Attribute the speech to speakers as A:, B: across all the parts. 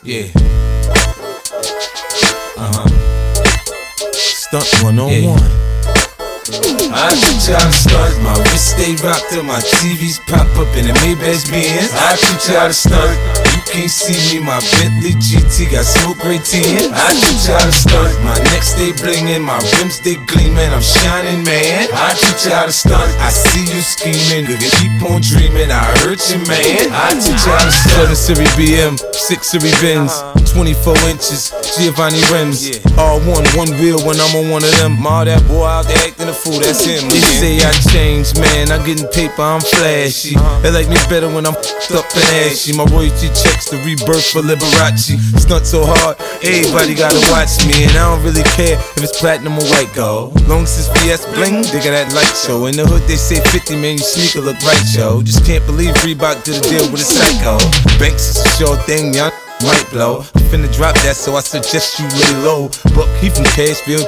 A: Yeah. Stunt 101. I teach you how to stunt. My wrist stay rocked till my TVs pop up in the Maybach Benz. I teach you how to stunt. You can't see me, my Bentley GT got smoke gray tin. I teach you how to stunt. My neck stay blingin', my rims they gleamin', I'm shining, man. I teach you how to stunt. I see you scheming, nigga, keep on dreaming. I hurt you, man. I teach you how to stunt. 7 Series BM, 6 Series Benz, 24 inches, Giovanni rims. All one wheel when I'm on one of them. All that boy out there acting a fool, that's him. They say I changed, man. I'm getting paper, I'm flashy. They like me better when I'm up and ashy. My royalty checks the rebirth for Liberace. Stunt so hard, everybody gotta watch me. And I don't really care if it's platinum or white gold. Long as it's VS bling, they got that light show. In the hood they say 50, man, you sneaker look right, yo. Just can't believe Reebok did a deal with a psycho. Banks is a sure thing, y'all might blow. I'm finna drop that, so I suggest you lay low. Buck, he from Cashville,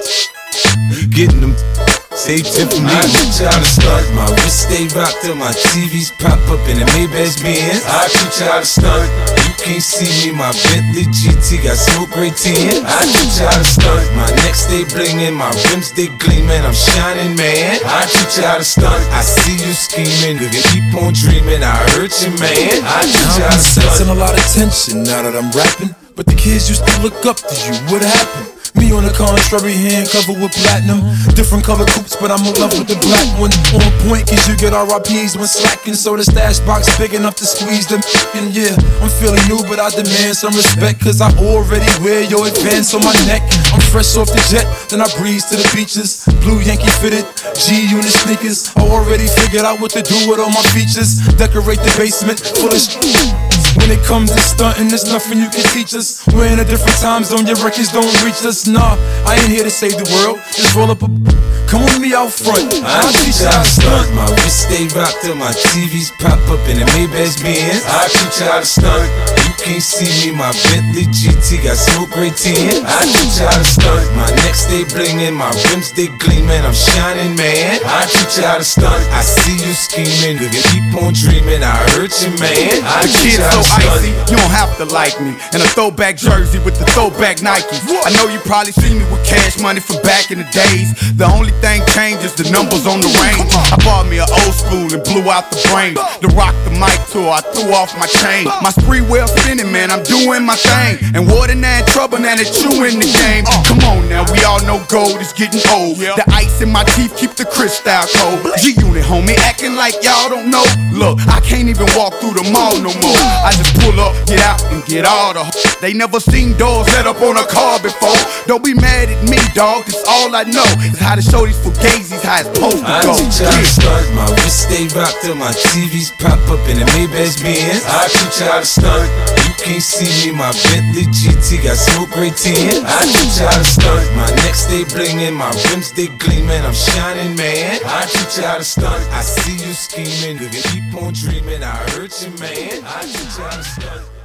A: getting them. Save tip for me. I teach you how to stunt. My wrist stay rocked till my TVs pop up in the Maybach Benz. I teach you how to stunt. You can't see me, my Bentley GT got smoke gray tin. I teach you how to stunt. My neck stay blingin', my rims they gleamin', I'm shining, man. I teach you how to stunt. I see you scheming, nigga, keep on dreaming. I hurt you, man. I teach you how to stunt. I'm sensing a lot of tension now that I'm rapping, but the kids used to look up to you. What happened? Me on the contrary, hand covered with platinum. Different color coupes, but I'm in love with the black one. On point, cause you get RIPs when slacking. So the stash box big enough to squeeze them. And yeah, I'm feeling new, but I demand some respect. Cause I already wear your advance on my neck. I'm fresh off the jet, then I breeze to the beaches. Blue Yankee fitted, G-Unit sneakers. I already figured out what to do with all my features. Decorate the basement full of when it comes to stunting, there's nothing you can teach us. We're in a different time zone, your records don't reach us. Nah, I ain't here to save the world. Just roll up a come with me out front. I teach you how to stunt. My wrist stay rocked till my TVs pop up in the Maybach Benz. I teach you how to stunt. You can't see me, my Bentley GT got smoke gray tin. I teach you how to stunt. My neck stay blingin', my rims they gleamin', I'm shining, man. I teach you how to stunt. I see you scheming, nigga, keep on dreaming. I hurt you, man. I teach you how to stunt.
B: Icy, you don't have to like me. And a throwback jersey with the throwback Nikes. I know you probably seen me with cash money from back in the days. The only thing changed is the numbers on the range. I bought me an old school and blew out the brain. To rock the mic tour, I threw off my chain. My spree well spinning, man, I'm doing my thing. And water now in trouble, now that you in the game. Come on now, we all know gold is getting old. The ice in my teeth keep the crystal cold. G-Unit, homie, acting like y'all don't know. Look, I can't even walk through the mall no more. I just pull up, get out, and get all the they never seen doors set up on a car before. Don't be mad at me, dog, cause all I know is how to show these fugazis how it's supposed to go.
A: I teach you how to stunt. My wrist stay rocked till my TVs pop up in the Maybach Benz. I teach you how to stunt. You can't see me, my Bentley GT got smoke gray tin. I teach you how to stunt. My neck stay blingin', my rims they gleamin', I'm shining, man. I teach you how to stunt. I see you scheming, nigga, keep on dreaming. I hurt you, man. I teach you how to stunt.